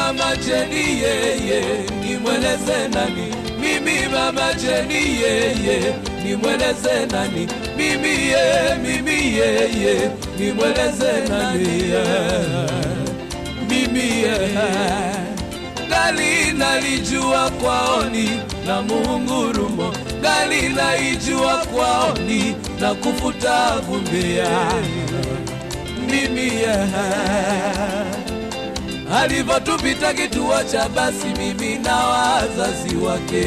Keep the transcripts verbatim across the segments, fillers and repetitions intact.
mama Jeni yeye, nimweleze nani? Mimi mama Jeni yeye, nimweleze nani? Mimi ye, mimi yeye, nimweleze nani? Mimi ye, gali nalijua kwaoni na mungurumo, gali naijua kwaoni na kufuta vumbia. Mimi ye, alivotupita kituo cha basi mimi na wazazi wake.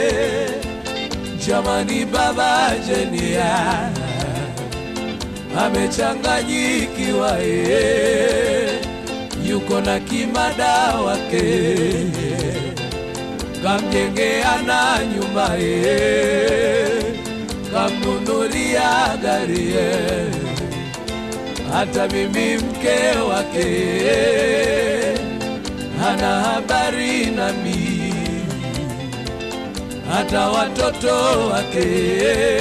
Jamani baba Jeni amechanganyikiwa, yuko na kimada wake, kamjengea na nyumba, kamnunulia gari, hata mimi mke wake hana habari nami, hata watoto wake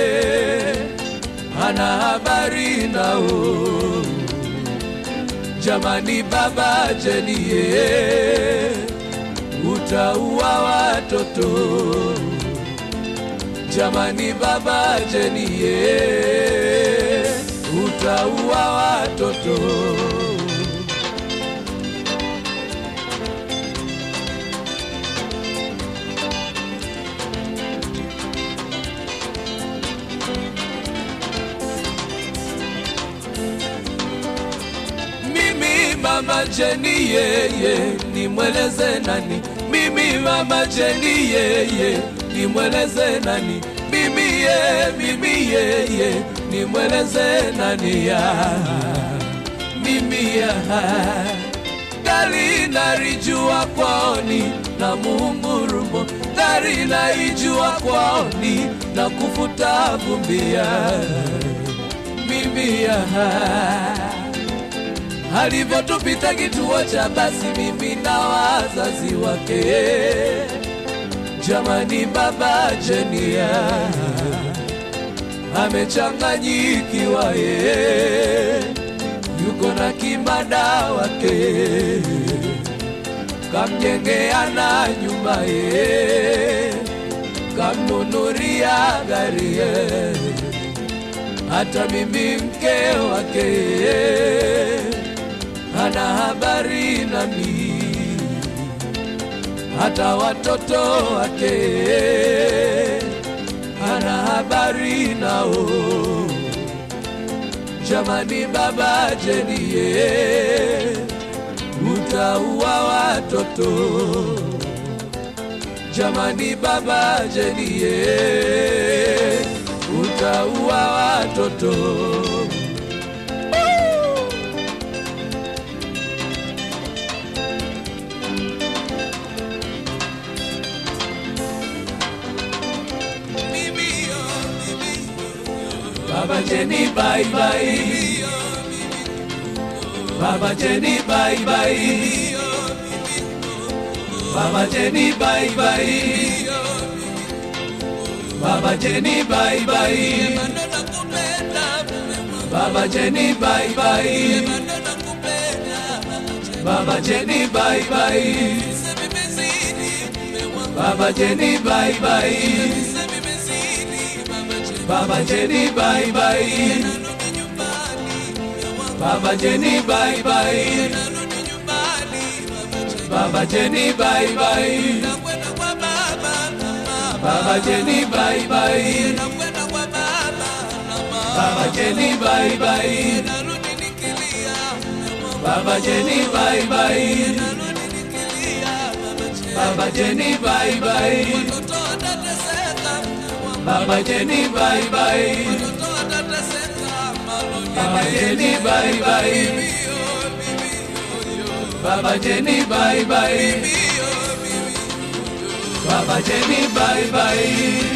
hana habari nao. Jamani baba Jeni utaua watoto. Jamani baba Jeni utaua watoto. Mama Jeni yeye, nimweleze nani? Mimi mama Jeni yeye, nimweleze nani? Mimi ye, mimi yeye, nimweleze nani ya? Mimi ya, gali narijua kwaoni na mungurumo, gali naijua kwaoni na kufuta vumbia. Mimi ya, alivotupita kituo cha basi mimi na wazazi wake. Jamani baba Jeni amechanganyikiwa, yuko na kimada wake, kamjengea na nyumba, kamnunulia gari, hata mimi mke wake hana habari nami, hata watoto wake hana habari nao. Jamani baba Jeni utaua watoto. Jamani baba Jeni utaua watoto. Baba Jeni bye bye, Baba Jeni bye bye, Baba Jeni bye bye, Baba Jeni bye bye, Baba Jeni bye bye, Baba Jeni bye bye, Baba Jeni bye bye, Baba Jeni bye bye, Baba Jeni bye bye, Baba Jeni bye bye, Baba Jeni bye bye, Baba Jeni bye bye, Baba Jeni bye bye, Baba Jeni bye bye, Baba Jeni bye bye, Baba Jeni bye bye, Baba Jeni bye bye, Baba Jeni bye bye.